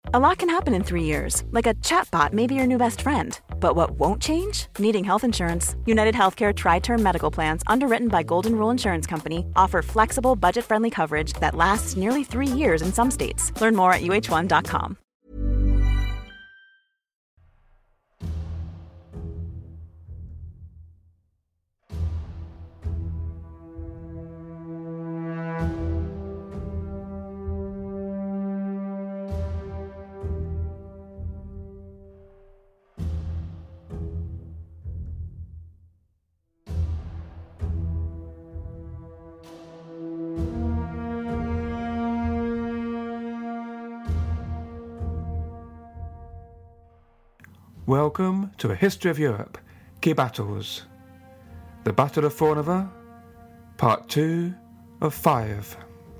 A lot can happen in 3 years, like a chatbot may be your new best friend. But what won't change? Needing health insurance. United Healthcare Tri-Term Medical Plans, underwritten by Golden Rule Insurance Company, offer flexible, budget-friendly coverage that lasts nearly 3 years in some states. Learn more at uh1.com. Welcome to A History of Europe, Key Battles. The Battle of Fornovo, Part 2 of 5.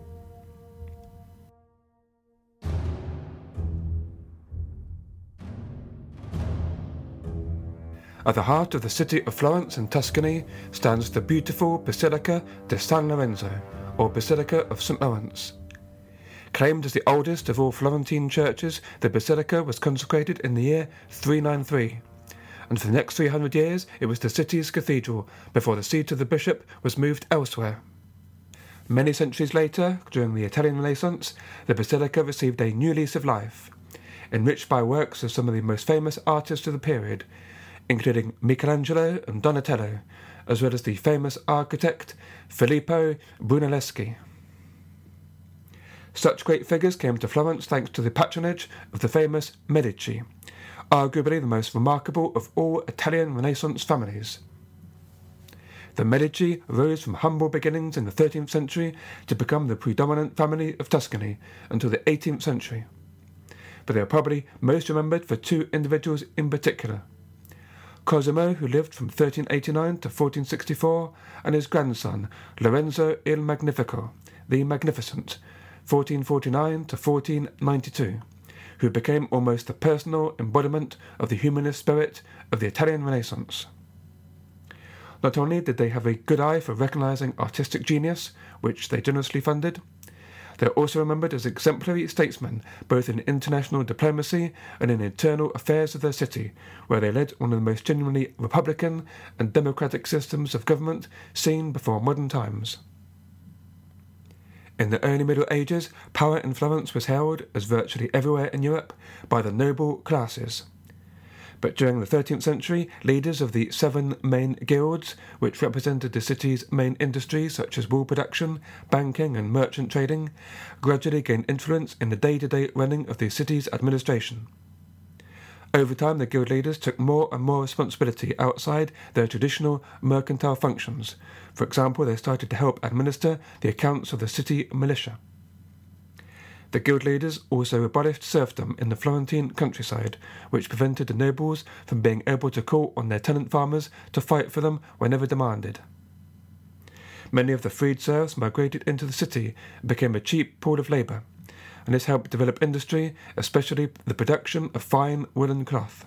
At the heart of the city of Florence in Tuscany stands the beautiful Basilica di San Lorenzo, or Basilica of St. Lawrence. Claimed as the oldest of all Florentine churches, the basilica was consecrated in the year 393, and for the next 300 years it was the city's cathedral before the seat of the bishop was moved elsewhere. Many centuries later, during the Italian Renaissance, the basilica received a new lease of life, enriched by works of some of the most famous artists of the period, including Michelangelo and Donatello, as well as the famous architect Filippo Brunelleschi. Such great figures came to Florence thanks to the patronage of the famous Medici, arguably the most remarkable of all Italian Renaissance families. The Medici rose from humble beginnings in the 13th century to become the predominant family of Tuscany until the 18th century, but they are probably most remembered for two individuals in particular: Cosimo, who lived from 1389 to 1464, and his grandson, Lorenzo il Magnifico, the Magnificent, 1449 to 1492, who became almost the personal embodiment of the humanist spirit of the Italian Renaissance. Not only did they have a good eye for recognizing artistic genius, which they generously funded, they are also remembered as exemplary statesmen both in international diplomacy and in internal affairs of their city, where they led one of the most genuinely republican and democratic systems of government seen before modern times. In the early Middle Ages, power in Florence was held, as virtually everywhere in Europe, by the noble classes. But during the 13th century, leaders of the 7 main guilds, which represented the city's main industries such as wool production, banking and merchant trading, gradually gained influence in the day-to-day running of the city's administration. Over time, the guild leaders took more and more responsibility outside their traditional mercantile functions. For example, they started to help administer the accounts of the city militia. The guild leaders also abolished serfdom in the Florentine countryside, which prevented the nobles from being able to call on their tenant farmers to fight for them whenever demanded. Many of the freed serfs migrated into the city and became a cheap pool of labour, and this helped develop industry, especially the production of fine woolen cloth.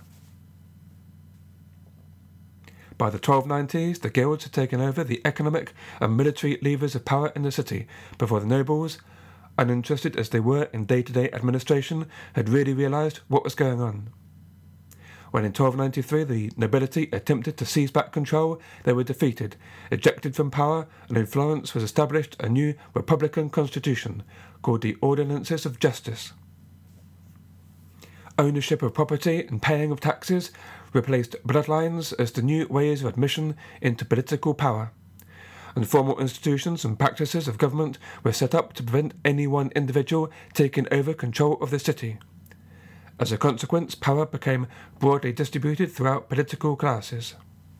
By the 1290s, the guilds had taken over the economic and military levers of power in the city before the nobles, uninterested as they were in day-to-day administration, had really realised what was going on. When in 1293 the nobility attempted to seize back control, they were defeated, ejected from power, and in Florence was established a new republican constitution called the Ordinances of Justice. Ownership of property and paying of taxes replaced bloodlines as the new ways of admission into political power, and formal institutions and practices of government were set up to prevent any one individual taking over control of the city. As a consequence, power became broadly distributed throughout political classes.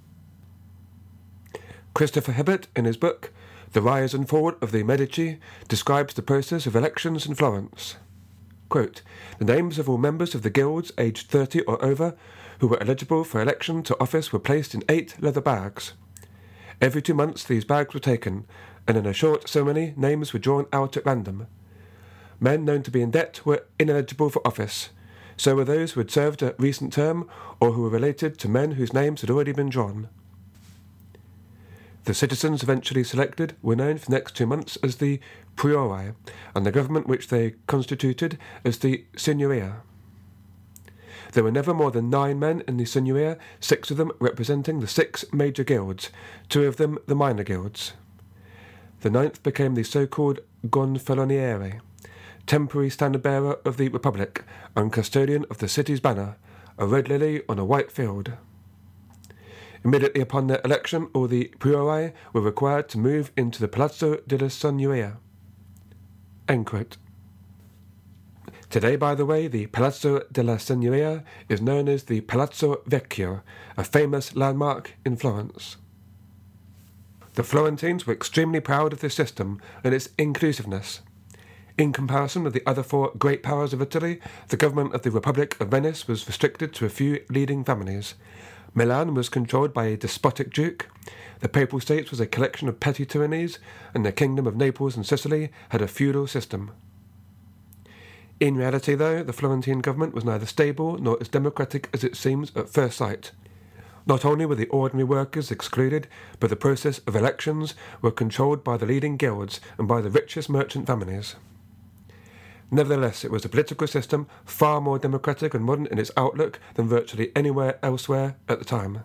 Christopher Hibbert, in his book The Rise and Fall of the Medici, describes the process of elections in Florence. Quote, "The names of all members of the guilds aged 30 or over who were eligible for election to office were placed in 8 leather bags. Every 2 months these bags were taken, and in a short ceremony names were drawn out at random. Men known to be in debt were ineligible for office. So were those who had served a recent term or who were related to men whose names had already been drawn. The citizens eventually selected were known for the next 2 months as the priori, and the government which they constituted as the signoria. There were never more than 9 men in the Signoria, 6 of them representing the 6 major guilds, 2 of them the minor guilds. The 9th became the so-called Gonfaloniere, temporary standard-bearer of the Republic and custodian of the city's banner, a red lily on a white field. Immediately upon their election, all the priori were required to move into the Palazzo della Signoria. End quote. Today, by the way, the Palazzo della Signoria is known as the Palazzo Vecchio, a famous landmark in Florence. The Florentines were extremely proud of this system and its inclusiveness. In comparison with the other 4 great powers of Italy, the government of the Republic of Venice was restricted to a few leading families. Milan was controlled by a despotic duke, the Papal States was a collection of petty tyrannies, and the Kingdom of Naples and Sicily had a feudal system. In reality, though, the Florentine government was neither stable nor as democratic as it seems at first sight. Not only were the ordinary workers excluded, but the process of elections were controlled by the leading guilds and by the richest merchant families. Nevertheless, it was a political system far more democratic and modern in its outlook than virtually anywhere elsewhere at the time.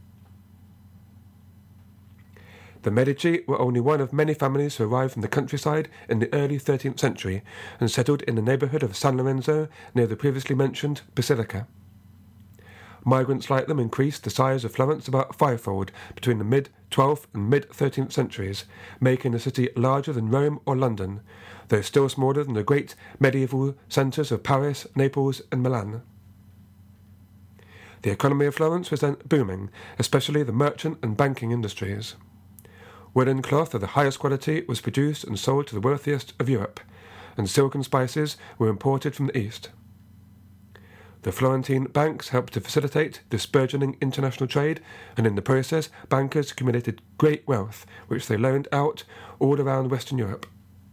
The Medici were only one of many families who arrived from the countryside in the early 13th century and settled in the neighbourhood of San Lorenzo near the previously mentioned Basilica. Migrants like them increased the size of Florence about 5-fold between the mid-12th and mid-13th centuries, making the city larger than Rome or London, though still smaller than the great medieval centres of Paris, Naples and Milan. The economy of Florence was then booming, especially the merchant and banking industries. Woolen cloth of the highest quality was produced and sold to the wealthiest of Europe, and silk and spices were imported from the East. The Florentine banks helped to facilitate this burgeoning international trade, and in the process bankers accumulated great wealth, which they loaned out all around Western Europe.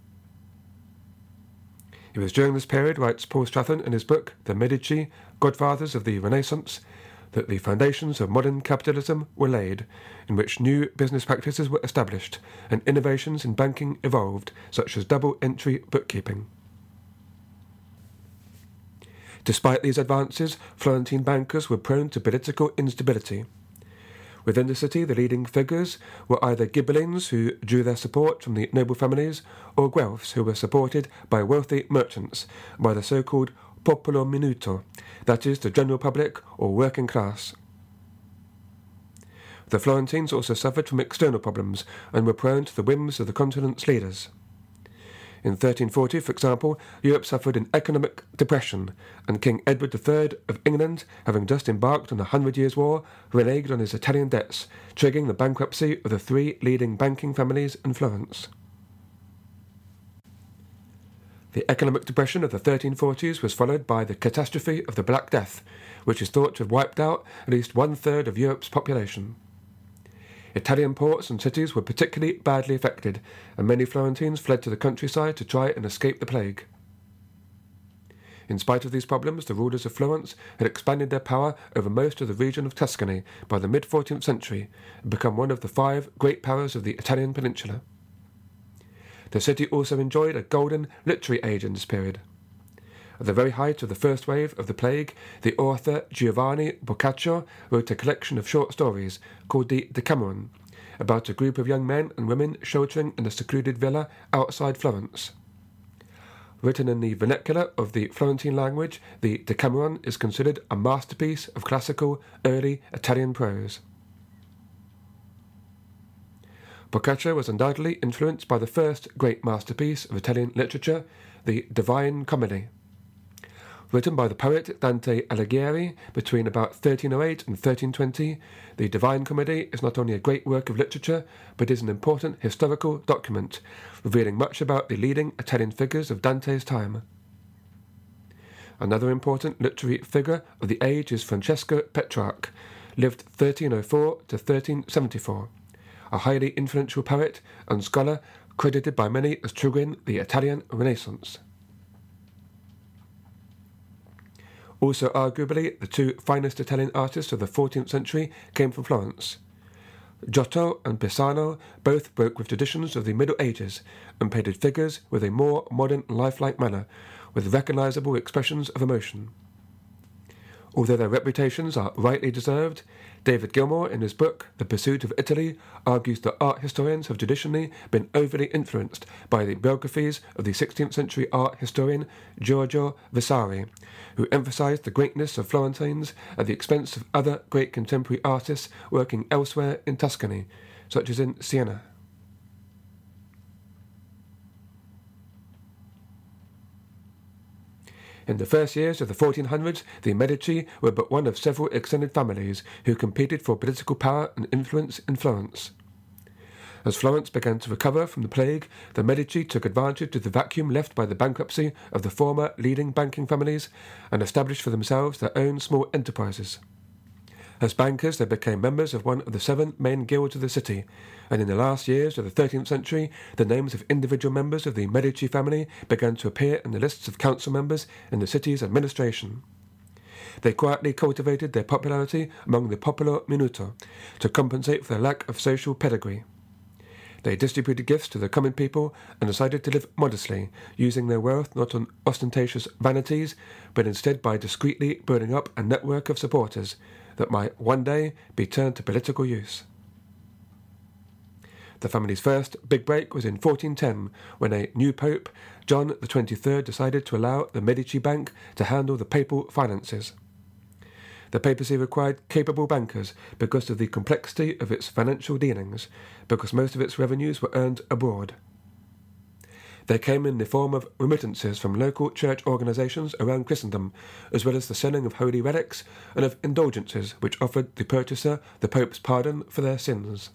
It was during this period, writes Paul Strathern in his book The Medici, Godfathers of the Renaissance, that the foundations of modern capitalism were laid, in which new business practices were established, and innovations in banking evolved, such as double-entry bookkeeping. Despite these advances, Florentine bankers were prone to political instability. Within the city, the leading figures were either Ghibellines, who drew their support from the noble families, or Guelphs, who were supported by wealthy merchants, by the so-called popolo minuto, that is, the general public or working class. The Florentines also suffered from external problems and were prone to the whims of the continent's leaders. In 1340, for example, Europe suffered an economic depression, and King Edward III of England, having just embarked on the 100 Years' War, reneged on his Italian debts, triggering the bankruptcy of the 3 leading banking families in Florence. The economic depression of the 1340s was followed by the catastrophe of the Black Death, which is thought to have wiped out at least 1/3 of Europe's population. Italian ports and cities were particularly badly affected, and many Florentines fled to the countryside to try and escape the plague. In spite of these problems, the rulers of Florence had expanded their power over most of the region of Tuscany by the mid-14th century and become one of the 5 great powers of the Italian peninsula. The city also enjoyed a golden literary age in this period. At the very height of the first wave of the plague, the author Giovanni Boccaccio wrote a collection of short stories called the Decameron, about a group of young men and women sheltering in a secluded villa outside Florence. Written in the vernacular of the Florentine language, the Decameron is considered a masterpiece of classical, early Italian prose. Boccaccio was undoubtedly influenced by the first great masterpiece of Italian literature, the Divine Comedy. Written by the poet Dante Alighieri between about 1308 and 1320, the Divine Comedy is not only a great work of literature, but is an important historical document, revealing much about the leading Italian figures of Dante's time. Another important literary figure of the age is Francesco Petrarch, lived 1304 to 1374, a highly influential poet and scholar credited by many as triggering the Italian Renaissance. Also arguably, the 2 finest Italian artists of the 14th century came from Florence. Giotto and Pisano both broke with traditions of the Middle Ages and painted figures with a more modern, lifelike manner, with recognizable expressions of emotion. Although their reputations are rightly deserved, David Gilmour, in his book The Pursuit of Italy, argues that art historians have traditionally been overly influenced by the biographies of the 16th century art historian Giorgio Vasari, who emphasized the greatness of Florentines at the expense of other great contemporary artists working elsewhere in Tuscany, such as in Siena. In the first years of the 1400s, the Medici were but one of several extended families who competed for political power and influence in Florence. As Florence began to recover from the plague, the Medici took advantage of the vacuum left by the bankruptcy of the former leading banking families and established for themselves their own small enterprises. As bankers, they became members of one of the 7 main guilds of the city, and in the last years of the 13th century, the names of individual members of the Medici family began to appear in the lists of council members in the city's administration. They quietly cultivated their popularity among the popolo minuto to compensate for their lack of social pedigree. They distributed gifts to the common people and decided to live modestly, using their wealth not on ostentatious vanities, but instead by discreetly building up a network of supporters that might one day be turned to political use. The family's first big break was in 1410, when a new pope, John XXIII, decided to allow the Medici Bank to handle the papal finances. The papacy required capable bankers because of the complexity of its financial dealings, because most of its revenues were earned abroad. They came in the form of remittances from local church organizations around Christendom, as well as the selling of holy relics and of indulgences which offered the purchaser the Pope's pardon for their sins.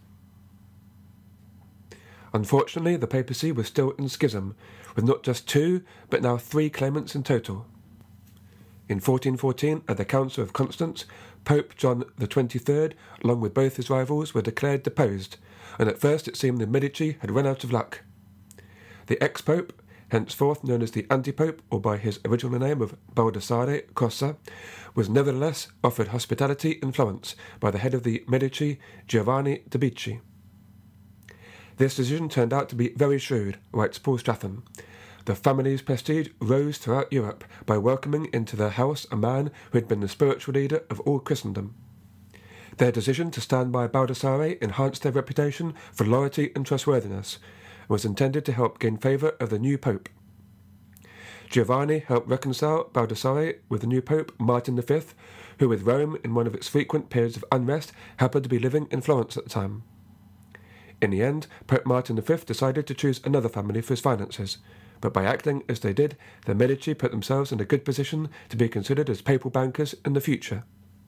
Unfortunately, the papacy was still in schism, with not just 2, but now 3 claimants in total. In 1414, at the Council of Constance, Pope John XXIII, along with both his rivals, were declared deposed, and at first it seemed the Medici had run out of luck. The ex-pope, henceforth known as the anti-pope, or by his original name of Baldassare Cossa, was nevertheless offered hospitality in Florence by the head of the Medici, Giovanni de' Bicci. This decision turned out to be very shrewd, writes Paul Strathern. The family's prestige rose throughout Europe by welcoming into their house a man who had been the spiritual leader of all Christendom. Their decision to stand by Baldassare enhanced their reputation for loyalty and trustworthiness, and was intended to help gain favour of the new pope. Giovanni helped reconcile Baldassare with the new pope, Martin V, who with Rome in one of its frequent periods of unrest happened to be living in Florence at the time. In the end, Pope Martin V decided to choose another family for his finances, but by acting as they did, the Medici put themselves in a good position to be considered as papal bankers in the future.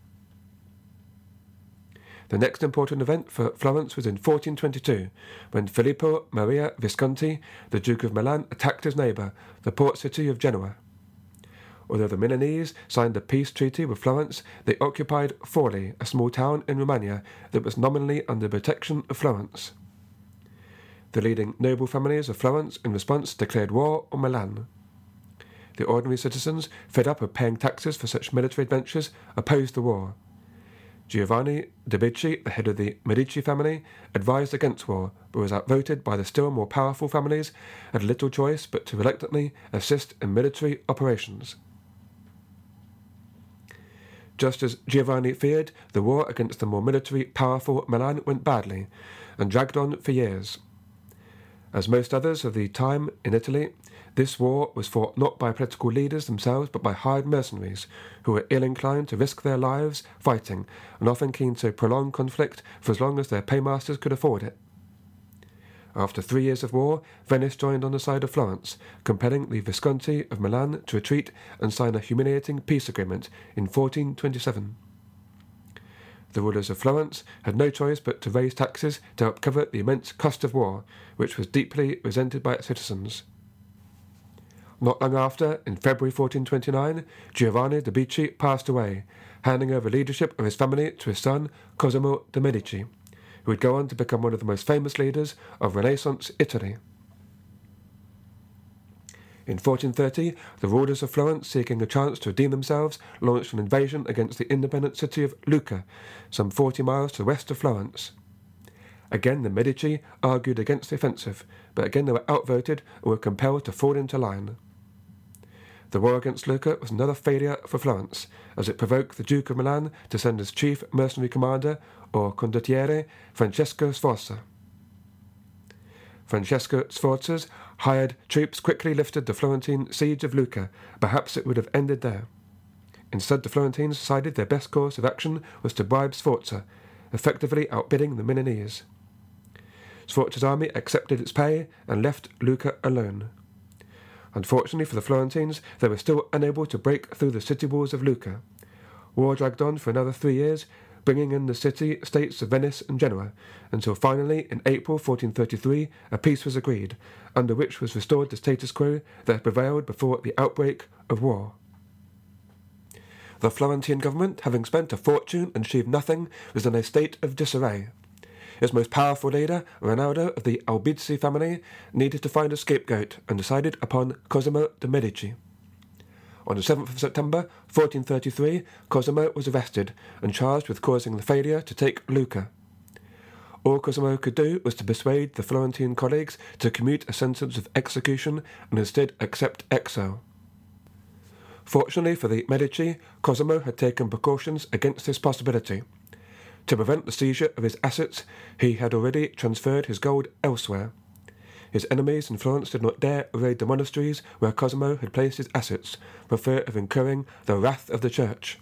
The next important event for Florence was in 1422, when Filippo Maria Visconti, the Duke of Milan, attacked his neighbour, the port city of Genoa. Although the Milanese signed a peace treaty with Florence, they occupied Forli, a small town in Romagna that was nominally under the protection of Florence. The leading noble families of Florence, in response, declared war on Milan. The ordinary citizens, fed up of paying taxes for such military adventures, opposed the war. Giovanni de' Bicci, the head of the Medici family, advised against war, but was outvoted by the still more powerful families, and had little choice but to reluctantly assist in military operations. Just as Giovanni feared, the war against the more military powerful Milan went badly, and dragged on for years. As most others of the time in Italy, this war was fought not by political leaders themselves, but by hired mercenaries, who were ill-inclined to risk their lives fighting, and often keen to prolong conflict for as long as their paymasters could afford it. After 3 years of war, Venice joined on the side of Florence, compelling the Visconti of Milan to retreat and sign a humiliating peace agreement in 1427. The rulers of Florence had no choice but to raise taxes to help cover the immense cost of war, which was deeply resented by its citizens. Not long after, in February 1429, Giovanni de' Bicci passed away, handing over leadership of his family to his son Cosimo de' Medici, who would go on to become one of the most famous leaders of Renaissance Italy. In 1430, the rulers of Florence, seeking a chance to redeem themselves, launched an invasion against the independent city of Lucca, some 40 miles to the west of Florence. Again, the Medici argued against the offensive, but again they were outvoted and were compelled to fall into line. The war against Lucca was another failure for Florence, as it provoked the Duke of Milan to send his chief mercenary commander, or condottiere, Francesco Sforza. Francesco Sforza's hired troops quickly lifted the Florentine siege of Lucca. Perhaps it would have ended there. Instead, the Florentines decided their best course of action was to bribe Sforza, effectively outbidding the Milanese. Sforza's army accepted its pay and left Lucca alone. Unfortunately for the Florentines, they were still unable to break through the city walls of Lucca. War dragged on for another 3 years, bringing in the city-states of Venice and Genoa, until finally, in April 1433, a peace was agreed, under which was restored the status quo that had prevailed before the outbreak of war. The Florentine government, having spent a fortune and achieved nothing, was in a state of disarray. Its most powerful leader, Rinaldo of the Albizzi family, needed to find a scapegoat and decided upon Cosimo de' Medici. On the 7th of September 1433, Cosimo was arrested and charged with causing the failure to take Lucca. All Cosimo could do was to persuade the Florentine colleagues to commute a sentence of execution and instead accept exile. Fortunately for the Medici, Cosimo had taken precautions against this possibility. To prevent the seizure of his assets, he had already transferred his gold elsewhere. His enemies in Florence did not dare raid the monasteries where Cosimo had placed his assets, for fear of incurring the wrath of the church.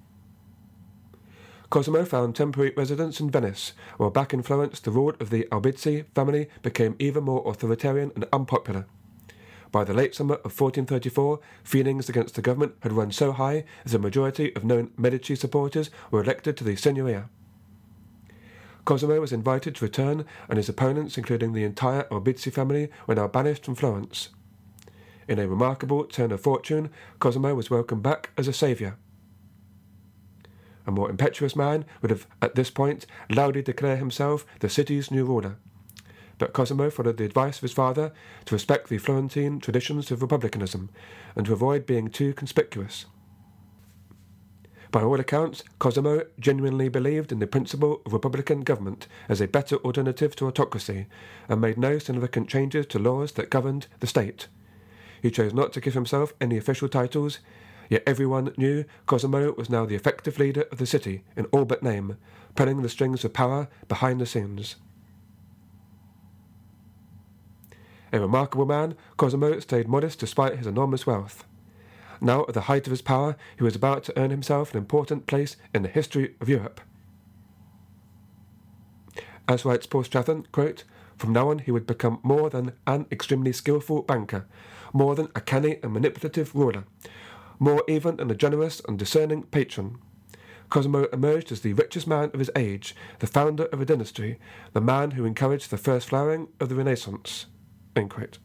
Cosimo found temporary residence in Venice, while back in Florence the rule of the Albizzi family became even more authoritarian and unpopular. By the late summer of 1434, feelings against the government had run so high that a majority of known Medici supporters were elected to the Signoria. Cosimo was invited to return, and his opponents, including the entire Albizzi family, were now banished from Florence. In a remarkable turn of fortune, Cosimo was welcomed back as a saviour. A more impetuous man would have, at this point, loudly declared himself the city's new ruler. But Cosimo followed the advice of his father to respect the Florentine traditions of republicanism and to avoid being too conspicuous. By all accounts, Cosimo genuinely believed in the principle of republican government as a better alternative to autocracy, and made no significant changes to laws that governed the state. He chose not to give himself any official titles, yet everyone knew Cosimo was now the effective leader of the city in all but name, pulling the strings of power behind the scenes. A remarkable man, Cosimo stayed modest despite his enormous wealth. Now, at the height of his power, he was about to earn himself an important place in the history of Europe. As writes Paul Stratton, quote, "From now on he would become more than an extremely skillful banker, more than a canny and manipulative ruler, more even than a generous and discerning patron. Cosimo emerged as the richest man of his age, the founder of a dynasty, the man who encouraged the first flowering of the Renaissance." End quote.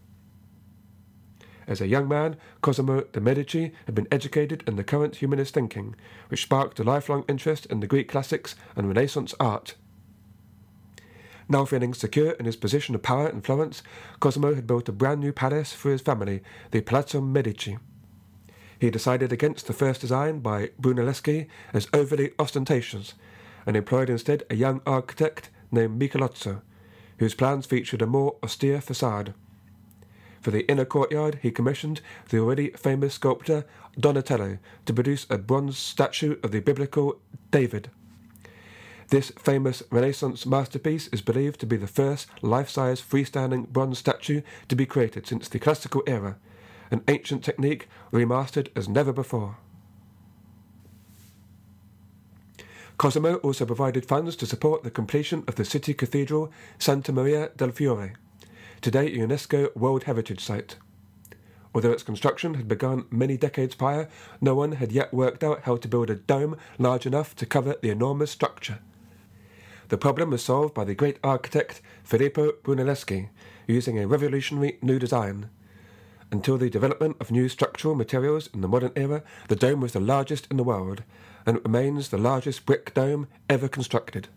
As a young man, Cosimo de' Medici had been educated in the current humanist thinking, which sparked a lifelong interest in the Greek classics and Renaissance art. Now feeling secure in his position of power in Florence, Cosimo had built a brand new palace for his family, the Palazzo Medici. He decided against the first design by Brunelleschi as overly ostentatious, and employed instead a young architect named Michelozzo, whose plans featured a more austere facade. For the inner courtyard, he commissioned the already famous sculptor Donatello to produce a bronze statue of the biblical David. This famous Renaissance masterpiece is believed to be the first life-size freestanding bronze statue to be created since the classical era, an ancient technique remastered as never before. Cosimo also provided funds to support the completion of the city cathedral Santa Maria del Fiore, today a UNESCO World Heritage Site. Although its construction had begun many decades prior, no one had yet worked out how to build a dome large enough to cover the enormous structure. The problem was solved by the great architect Filippo Brunelleschi, using a revolutionary new design. Until the development of new structural materials in the modern era, the dome was the largest in the world, and it remains the largest brick dome ever constructed.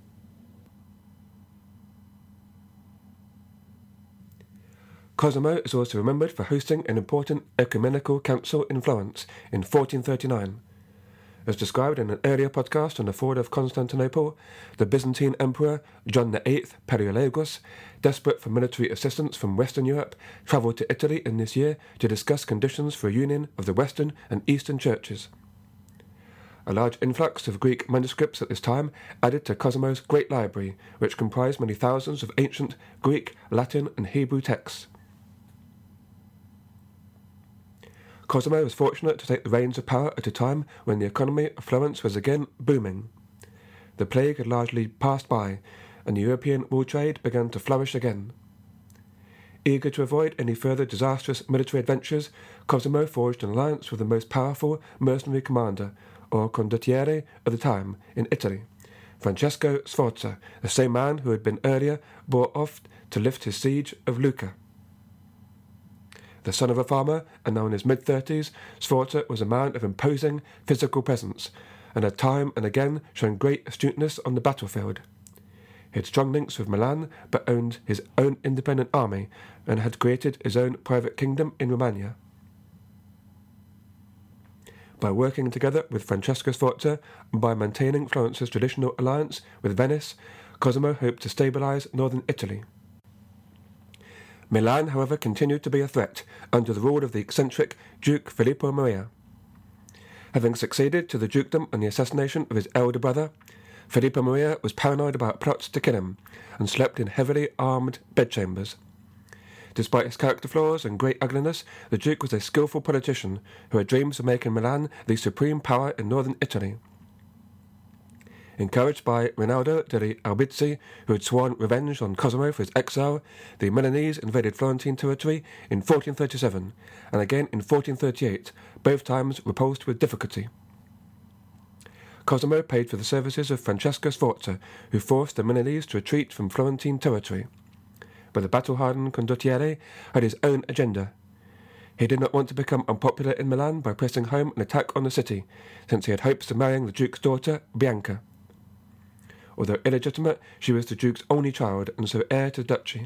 Cosimo is also remembered for hosting an important ecumenical council in Florence in 1439. As described in an earlier podcast on the fall of Constantinople, the Byzantine Emperor John VIII Palaeologus, desperate for military assistance from Western Europe, travelled to Italy in this year to discuss conditions for a union of the Western and Eastern churches. A large influx of Greek manuscripts at this time added to Cosimo's great library, which comprised many thousands of ancient Greek, Latin, and Hebrew texts. Cosimo was fortunate to take the reins of power at a time when the economy of Florence was again booming. The plague had largely passed by, and the European wool trade began to flourish again. Eager to avoid any further disastrous military adventures, Cosimo forged an alliance with the most powerful mercenary commander, or condottiere, of the time in Italy, Francesco Sforza, the same man who had been earlier brought off to lift his siege of Lucca. The son of a farmer, and now in his mid-30s, Sforza was a man of imposing physical presence, and had time and again shown great astuteness on the battlefield. He had strong links with Milan, but owned his own independent army, and had created his own private kingdom in Romagna. By working together with Francesco Sforza, and by maintaining Florence's traditional alliance with Venice, Cosimo hoped to stabilize northern Italy. Milan, however, continued to be a threat under the rule of the eccentric Duke Filippo Maria. Having succeeded to the dukedom on the assassination of his elder brother, Filippo Maria was paranoid about plots to kill him and slept in heavily armed bedchambers. Despite his character flaws and great ugliness, the Duke was a skillful politician who had dreams of making Milan the supreme power in northern Italy. Encouraged by Rinaldo degli Albizzi, who had sworn revenge on Cosimo for his exile, the Milanese invaded Florentine territory in 1437, and again in 1438, both times repulsed with difficulty. Cosimo paid for the services of Francesco Sforza, who forced the Milanese to retreat from Florentine territory. But the battle-hardened condottiere had his own agenda. He did not want to become unpopular in Milan by pressing home an attack on the city, since he had hopes of marrying the Duke's daughter, Bianca. Although illegitimate, she was the Duke's only child and so heir to the duchy.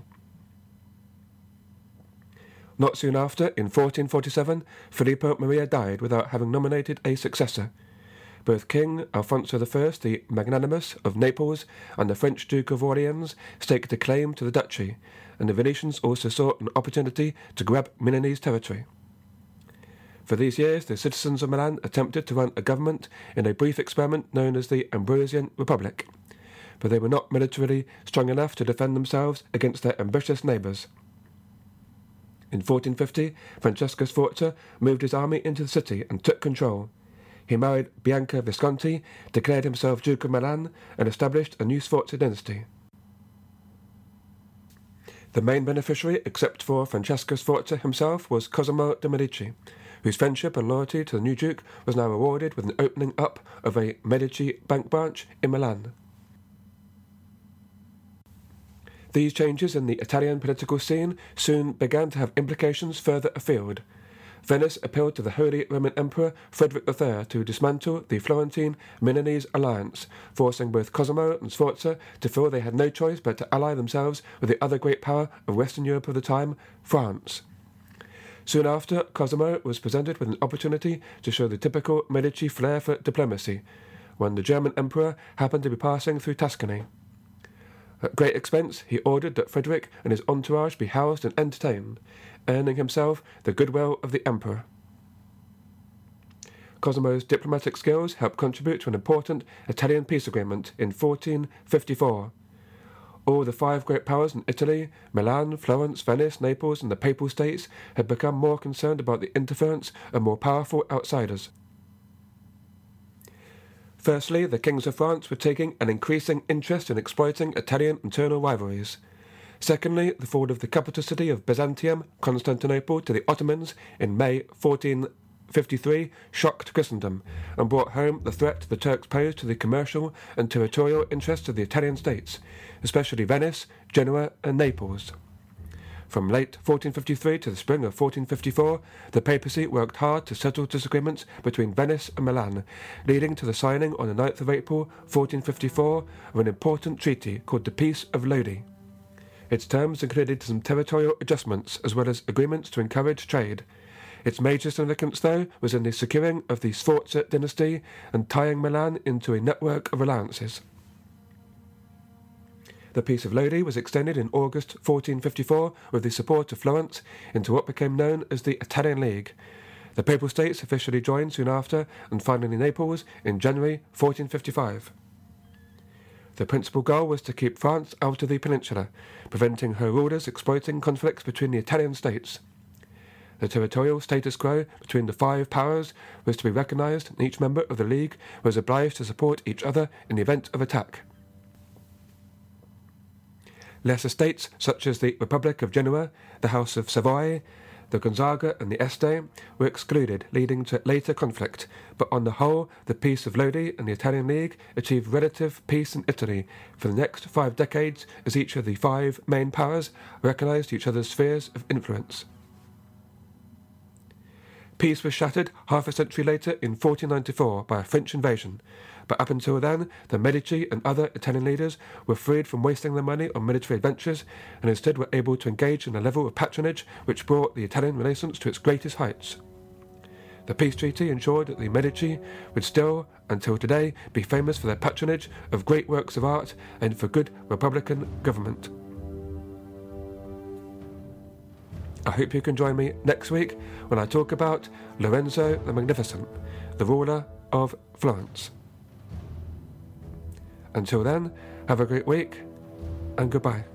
Not soon after, in 1447, Filippo Maria died without having nominated a successor. Both King Alfonso I the Magnanimous of Naples and the French Duke of Orleans staked a claim to the duchy, and the Venetians also sought an opportunity to grab Milanese territory. For these years, the citizens of Milan attempted to run a government in a brief experiment known as the Ambrosian Republic, but they were not militarily strong enough to defend themselves against their ambitious neighbours. In 1450, Francesco Sforza moved his army into the city and took control. He married Bianca Visconti, declared himself Duke of Milan, and established a new Sforza dynasty. The main beneficiary, except for Francesco Sforza himself, was Cosimo de' Medici, whose friendship and loyalty to the new Duke was now rewarded with an opening up of a Medici bank branch in Milan. These changes in the Italian political scene soon began to have implications further afield. Venice appealed to the Holy Roman Emperor Frederick III to dismantle the Florentine-Milanese alliance, forcing both Cosimo and Sforza to feel they had no choice but to ally themselves with the other great power of Western Europe of the time, France. Soon after, Cosimo was presented with an opportunity to show the typical Medici flair for diplomacy, when the German Emperor happened to be passing through Tuscany. At great expense, he ordered that Frederick and his entourage be housed and entertained, earning himself the goodwill of the Emperor. Cosimo's diplomatic skills helped contribute to an important Italian peace agreement in 1454. All the five great powers in Italy, Milan, Florence, Venice, Naples, and the Papal States, had become more concerned about the interference of more powerful outsiders. Firstly, the kings of France were taking an increasing interest in exploiting Italian internal rivalries. Secondly, the fall of the capital city of Byzantium, Constantinople, to the Ottomans in May 1453 shocked Christendom and brought home the threat the Turks posed to the commercial and territorial interests of the Italian states, especially Venice, Genoa, and Naples. From late 1453 to the spring of 1454, the papacy worked hard to settle disagreements between Venice and Milan, leading to the signing on the 9th of April 1454 of an important treaty called the Peace of Lodi. Its terms included some territorial adjustments as well as agreements to encourage trade. Its major significance, though, was in the securing of the Sforza dynasty and tying Milan into a network of alliances. The Peace of Lodi was extended in August 1454 with the support of Florence into what became known as the Italian League. The Papal States officially joined soon after, and finally Naples in January 1455. The principal goal was to keep France out of the peninsula, preventing her rulers exploiting conflicts between the Italian states. The territorial status quo between the five powers was to be recognised, and each member of the League was obliged to support each other in the event of attack. Lesser states such as the Republic of Genoa, the House of Savoy, the Gonzaga and the Este were excluded, leading to later conflict, but on the whole, the Peace of Lodi and the Italian League achieved relative peace in Italy for the next 5 decades as each of the 5 main powers recognised each other's spheres of influence. Peace was shattered half a century later in 1494 by a French invasion, but up until then, the Medici and other Italian leaders were freed from wasting their money on military adventures and instead were able to engage in a level of patronage which brought the Italian Renaissance to its greatest heights. The peace treaty ensured that the Medici would still, until today, be famous for their patronage of great works of art and for good republican government. I hope you can join me next week when I talk about Lorenzo the Magnificent, the ruler of Florence. Until then, have a great week and goodbye.